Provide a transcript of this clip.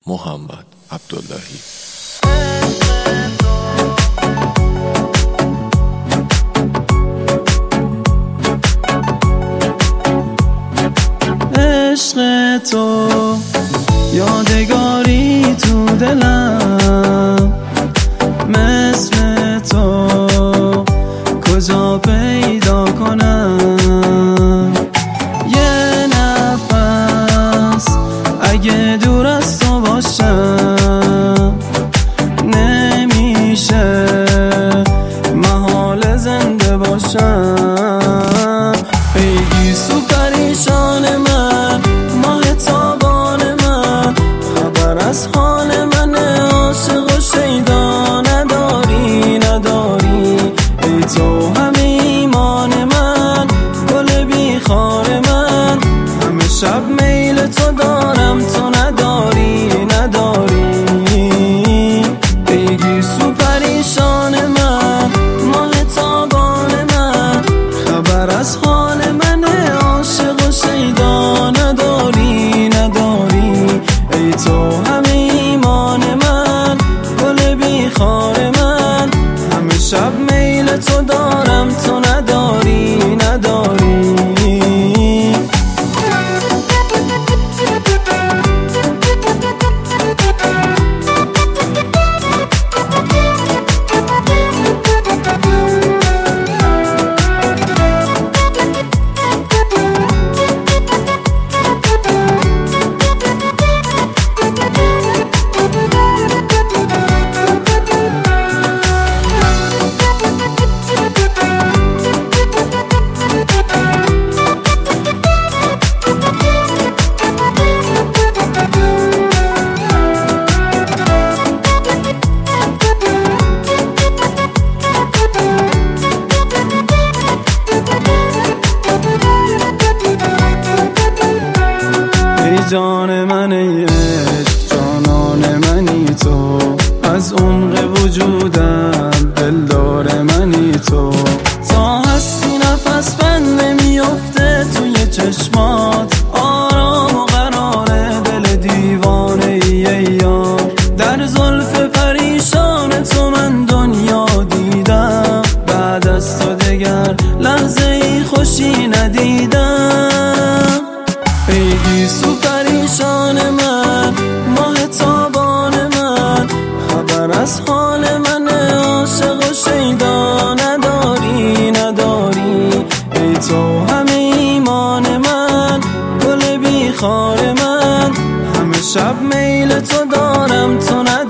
محمد عبداللهی. عشق تو یادگاری تو دلم، مثل تو کجا پیدا کنم؟ یه نفس اگه دور از تو باشم نمیشه محال زنده باشم. ای گیسو پریشان من، ماه تابان من، خبر از حال من عاشق و شیدا نداری ای تو همه ایمان من، گل بیخار من، همه شب میل تو دارم تو نداری ای گیسو پریشان من، ماه تابان من، خبر از حال من عاشق و شیدا نداری ای تو همه ایمان من، گل بیخار من، همه شب میل تو دارم تو نداری جان من ای عشق، جانان منی تو، از عمق وجودم دلدار منی تو، تا هستی نفس بند نمیفته توی چشمات، آرام و قرار دل دیوانه ای یار، در زلف پریشان تو من دنیا دیدم، بعد از تو دگر لحظه ای خوشی ندیدم. ای گیسو پریشان من، ماه تابان من، خبر از حال من عاشق و شیدا نداری ای تو همه ایمان من، گل بیخار من، همه شب میل تو دارم تو نداری